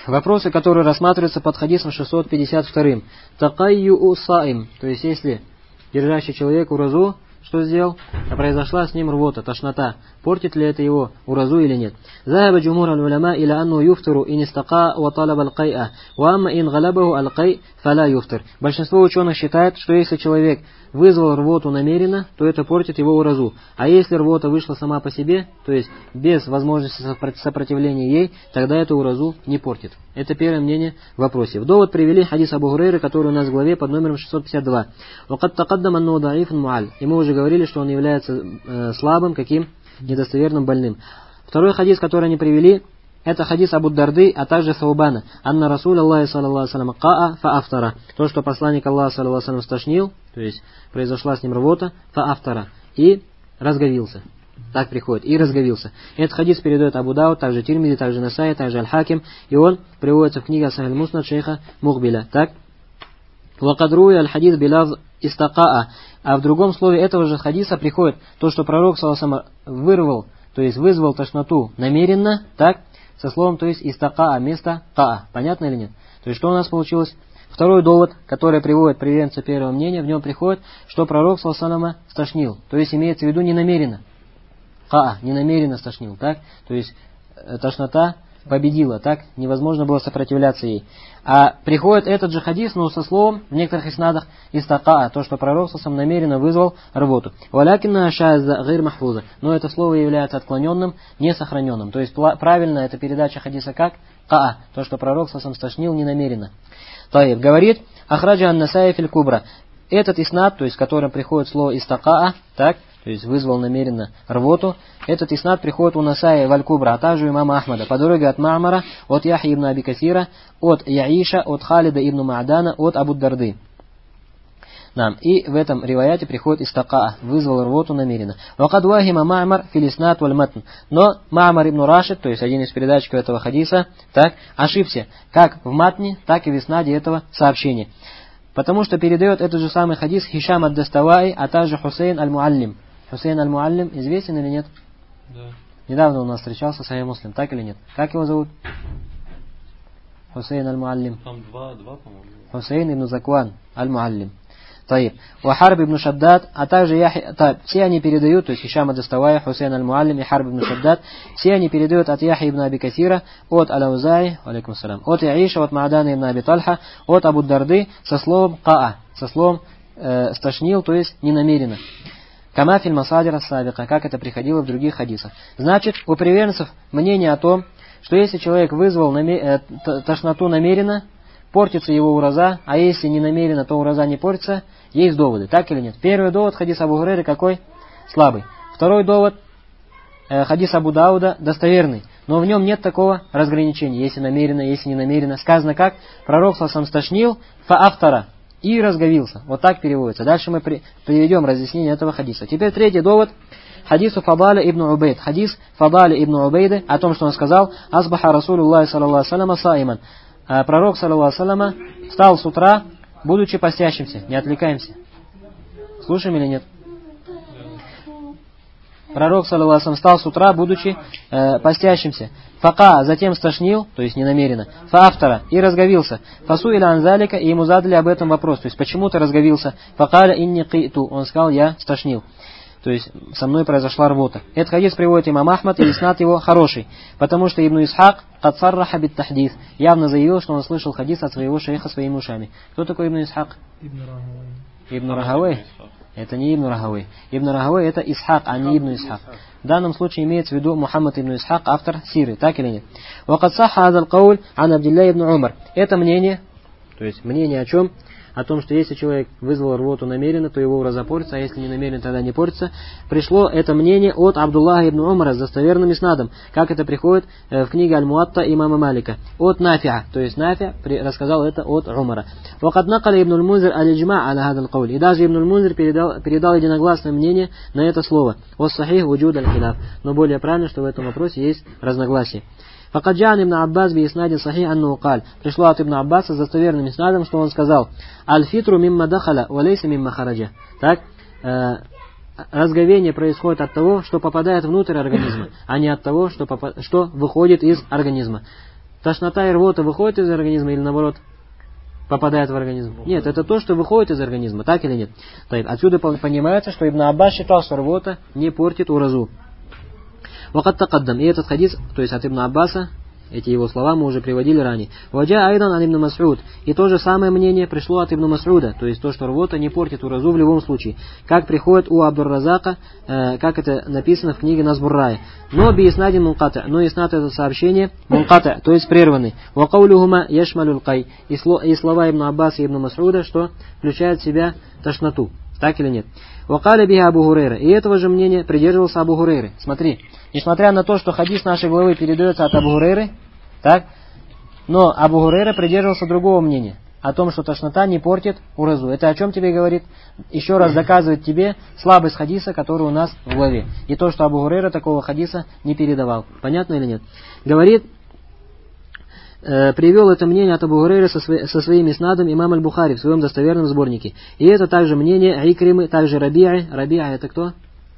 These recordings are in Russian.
Вопросы, которые рассматриваются под хадисом 652. Такайю саим, то есть если держащий человек уразу, что сделал? Произошла с ним рвота, тошнота. Портит ли это его уразу или нет? ذهب جمهور العلماء إلى أنه يفطر إن استقاء وطلب القيء وأما إن غلبه القيء فلا يفطر. Большинство ученых считает, что если человек вызвал рвоту намеренно, то это портит его уразу. А если рвота вышла сама по себе, то есть без возможности сопротивления ей, тогда эту уразу не портит. Это первое мнение в вопросе. В довод привели хадис Абу Хурейры, который у нас в главе под номером 652. وقد تقدم أنه ضعيف معل. И мы уже говорили, что он является слабым, каким? Недостоверным, больным. Второй хадис, который они привели, это хадис Абу Дарды, а также Саубана. Анна Расуль Аллахи саллаллаху салям каа фаафтара. То, что посланник Аллаха саллаллаху салям стошнил, то есть произошла с ним рвота, фаафтара, и разговился. Так приходит, и разговился. Этот хадис передает Абу Дауд, также Тирмизи, также Насай, также Аль-Хаким, и он приводится в книге Асахаль Муснад шейха Мухбиля. Так? Вакадруи аль-хадис билав истакаа. А в другом слове этого же хадиса приходит то, что пророк саллаллаху алейхи ва саллям вырвал, то есть вызвал тошноту намеренно, так, со словом, то есть истакаа, место каа. Понятно или нет? То есть что у нас получилось? Второй довод, который приводит приверженцы первого мнения, в нем приходит, что пророк саллаллаху алейхи ва саллям стошнил. То есть имеется в виду не намеренно. Каа, не намеренно стошнил, так? То есть тошнота победила, так? Невозможно было сопротивляться ей. А приходит этот же хадис, но со словом в некоторых иснадах истакаа, то, что пророк сам намеренно вызвал рвоту. Валякинна шаза гайр махфуза. Но это слово является отклоненным, несохраненным. То есть правильно эта передача хадиса как? Каа, то, что пророк сам стошнил ненамеренно. Таиб говорит, ахраджа ан-Насаи фил кубра. Этот иснад, то есть в котором приходит слово истакаа, так? То есть вызвал намеренно рвоту. Этот иснад приходит у Насаи в Аль-Кубра, а также у имама Ахмада. По дороге от Ма'мара, от Яхьи ибн Аби Касира, от Яиша, от Халида ибн Ма'дана, от Абу Дарды. И в этом риваяте приходит истакаа, вызвал рвоту намеренно. Вакад вахима Ма'мар фил иснад валь матн. Но Ма'мар ибн Рашид, то есть один из передатчиков этого хадиса, так, ошибся как в матне, так и в иснаде этого сообщения. Потому что передает этот же самый хадис Хишам ад-Даставаи, а также Хусейн аль-Муаллим. Хусейн аль-Муаллим известен или нет? Да. Недавно у нас встречался Сахих Муслим, так или нет? Как его зовут? Хусейн аль-Муаллим. Там два, по-моему. Хусейн ибн Закван аль-Муаллим. Таиб. Харб ибн Шаддад, а также Яхья, все они передают, то есть Хишам ад-Даставаи, Хусейн аль-Муаллим и Харб ибн Шаддад, все они передают от Яхьи ибн Аби Касира, от Аль-Аузаи, алейкум салям, от Яиша, от Ма'дана ибн Аби Тальха, от Абу Дарды со словом каа, со словом стошнил, то есть ненамеренно. Кама филь масадир ас-сабика, как это приходило в других хадисах. Значит, у приверженцев мнение о том, что если человек вызвал тошноту намеренно, портится его ураза, а если не намеренно, то ураза не портится, есть доводы, так или нет? Первый довод, хадис Абу Хурейры, какой? Слабый. Второй довод, хадис Абу Дауда, достоверный, но в нем нет такого разграничения, если намеренно, если не намеренно. Сказано как? Пророк сам стошнил, фаафтара, и разговился. Вот так переводится. Дальше мы приведем разъяснение этого хадиса. Теперь третий довод. Хадису Фадаля ибн Убейд. Хадис Фадаля ибн Убейда о том, что он сказал: «Асбаха Расулуллахи саллаллаху алейхи ва саллям саиман». Пророк саллаллаху алейхи ва саллям встал с утра, будучи постящимся. Не отвлекаемся. Слушаем или нет? Пророк саллаллаху алейхи ва саллям встал с утра, будучи постящимся. Фака, затем стошнил, то есть ненамеренно. Фаафтара, и разговился. Фасу иля анзалика, и ему задали об этом вопрос. То есть почему ты разговился? Факаля инни киту, он сказал, я стошнил. То есть со мной произошла рвота. Этот хадис приводит имам Ахмад, и иснад его хороший. Потому что Ибн Исхак кад сарраха бит тахдис, явно заявил, что он слышал хадис от своего шейха своими ушами. Кто такой Ибн Исхак? Ибн Рахавей. Это не Ибн Рахавей. Ибн Рахавей это Исхак, а не Ибн Исхак. В данном случае имеется в виду Мухаммад ибн Исхак, автор сиры, так или нет? وَقَدْ صَحَّ هَذَا الْقَوْلِ عَنْ عَبْدِ اللَّهِ ибн Умар. Это мнение, то есть мнение о чем? О том, что если человек вызвал рвоту намеренно, то его ураза портится, а если не намеренно, тогда не портится. Пришло это мнение от Абдуллаха ибн Умара с достоверным иснадом, как это приходит в книге Аль-Муатта имама Малика. От Нафиа, то есть Нафи рассказал это от Умара. وَقَدْ نَقَلَ ибн Аль-Мунзир аль-Иджма' عَلَى هَذَا الْقَوْلِ. И даже Ибн Аль-Мунзир передал единогласное мнение на это слово. وَالصَّحِيحُ وُجُودَ الْخِلَافِ. Но более правильно, что в этом вопросе есть разногласие. فقد جاء ابن عباس بإسناد صحيح أنه قال. Пришло от Ибн Аббаса с достоверным иснадом, что он сказал: «Аль-фитру мимма дахаля, валейса мимма хараджа». Так, разговение происходит от того, что попадает внутрь организма, а не от того, что выходит из организма. тошнота и рвота выходят из организма или наоборот попадает в организм? Нет, это то, что выходит из организма, так или нет? Отсюда понимается, что Ибн Аббас считал, что рвота не портит уразу. Вакат такаддам. И этот хадис, то есть от Ибн Аббаса, эти его слова мы уже приводили ранее. Ваджа айдан ан Ибн Мас'уд. И то же самое мнение пришло от Ибн Мас'уда, то есть то, что рвота не портит уразу в любом случае. Как приходит у Абдур-Разака, как это написано в книге Назбур-Рай. Но би иснадин мунката. Но иснад это сообщение мунката, то есть прерванный. Ва каулюхума яшмалюл кай. И слова Ибн Аббаса и Ибн Мас'уда, что включает в себя тошноту. Так или нет? Вакаля биха Абу Хурейра. И этого же мнения придерживался Абу Хурейры. Смотри, несмотря на то, что хадис нашей главы передается от Абу Хурейры, так, но Абу Хурейра придерживался другого мнения, о том, что тошнота не портит уразу. Это о чем тебе говорит? Еще раз доказывает тебе слабость хадиса, который у нас в главе. И то, что Абу Хурейра такого хадиса не передавал. Понятно или нет? Говорит, привел это мнение от Абу Хурейры со своим иснадом имам Аль-Бухари в своем достоверном сборнике. И это также мнение Икримы, также Раби'и. Раби'и это кто?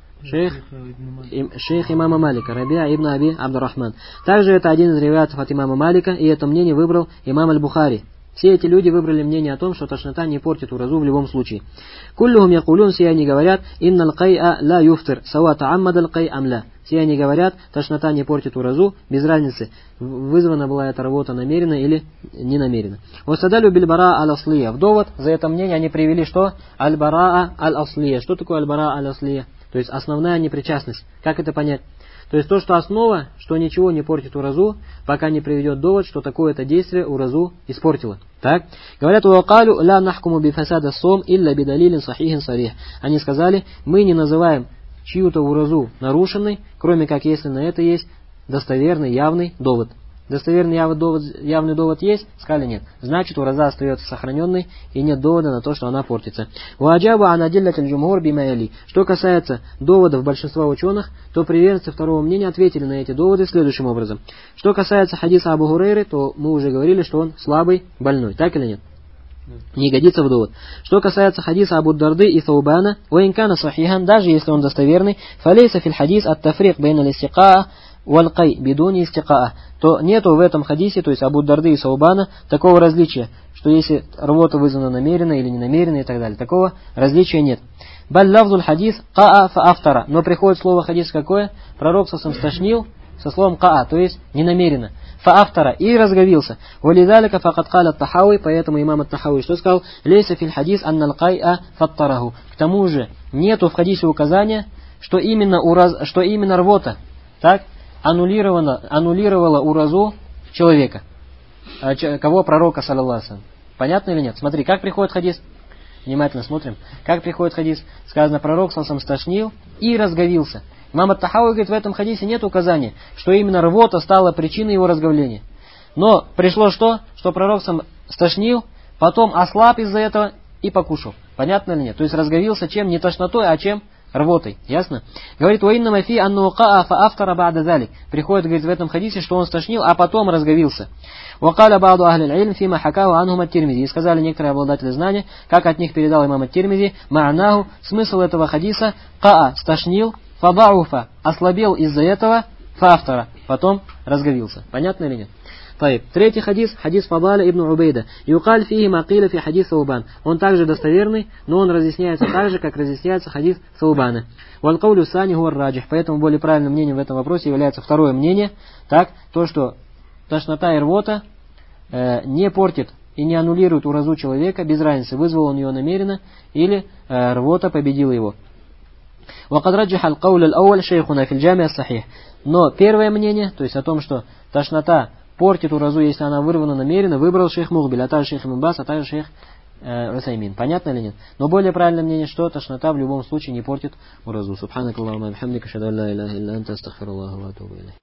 Шейх имама Малика, Раби'а ибн Аби Абдуррахман. Также это один из риваятов от имама Малика, и это мнение выбрал имам Аль-Бухари. Все эти люди выбрали мнение о том, что тошнота не портит уразу в любом случае. Куллюхум якулюн, все они говорят, иннал кай'a ла юфтир, сава та'аммадал кай амля. Все они говорят, тошнота не портит уразу, без разницы, вызвана была эта работа намеренно или не намеренно. Васадалю бильбара аль-аслия. В довод за это мнение они привели что? Аль-бараа аль-аслия. Что такое аль-бараа аль-аслия? То есть основная непричастность. Как это понять? То есть то, что основа, что ничего не портит уразу, пока не приведет довод, что такое-то действие уразу испортило. Так? Говорят, уакалю ля нахкуму бифасада сом илля бидалилин сахихин сарих. Они сказали, мы не называем чью-то уразу нарушенной, кроме как если на это есть достоверный явный довод. Достоверный явный довод есть? Сказали нет. Значит, ураза остается сохраненной и нет довода на то, что она портится. Что касается доводов большинства ученых, то приверженцы второго мнения ответили на эти доводы следующим образом. Что касается хадиса Абу Хурейры, то мы уже говорили, что он слабый, больной. Так или нет? Не годится в довод. Что касается хадиса Абу Дарды и Таубана, уинкана сахихан, даже если он достоверный, фалейса фил хадис ат-тафрик бейна листикаа валкай бидуни истикаа, то нету в этом хадисе, то есть Абу Дарды и Саубана, такого различия, что если рвота вызвана намеренно или ненамеренно и так далее. Такого различия нет. Баль лавзуль хадис каа фа автара. Но приходит слово хадис какое? Пророк сам стошнил со словом каа, то есть ненамеренно. Фа автара, и разговился. Валидалика факат каля ат-Тахауи, поэтому имам ат-Тахауи что сказал? Лейса фил хадис аннал кай'a фаттараху. К тому же нету в хадисе указания, что именно рвота, так, аннулировала уразу человека, кого пророка, саллаллаху. Понятно или нет? Смотри, как приходит хадис. Внимательно смотрим. Как приходит хадис. Сказано, пророк саллаллаху стошнил и разговился. Имам ат-Тахауи говорит, в этом хадисе нет указания, что именно рвота стала причиной его разговления. Но пришло что? Что пророк сам стошнил, потом ослаб из-за этого и покушал. Понятно или нет? То есть разговился чем? Не тошнотой, а чем? Рвотой. Ясно? Говорит, «Уинна фи анну каа фа автара ба'да залик». Приходит, говорит, в этом хадисе, что он стошнил, а потом разговился. «Вакаля ба'ду ахли аль-илм фима хакау анхум ат-Тирмизи». И сказали некоторые обладатели знания, как от них передал имам ат-Тирмизи, ма'анаху, смысл этого хадиса, каа, стошнил, фа ба'уфа, ослабел из-за этого, фа автара, потом разговился. Понятно или нет? Третий хадис, хадис Фадаля ибн Убейда. Юкаль фихи макиля фи хадис Саубан. Он также достоверный, но он разъясняется так же, как разъясняется хадис Саубана. Валкаулю сани хуар раджих. Поэтому более правильным мнением в этом вопросе является второе мнение. Так, то, что тошнота и рвота не портит и не аннулирует уразу человека, без разницы, вызвал он ее намеренно или рвота победила его. وقد رجح القول الأول شيخنا في الجامع الصحيح. Но первое мнение, то есть о том, что тошнота портит уразу, если она вырвана намеренно, выбрал шейх Мухбиль, а также шейх Ибн Баз, а также шейх Усаймин. Понятно или нет? Но более правильное мнение, что тошнота в любом случае не портит уразу. Субханакаллахумма ва бихамдика, ашхаду ан ла иляха илля анта, астагфируллаха ва атубу илейх.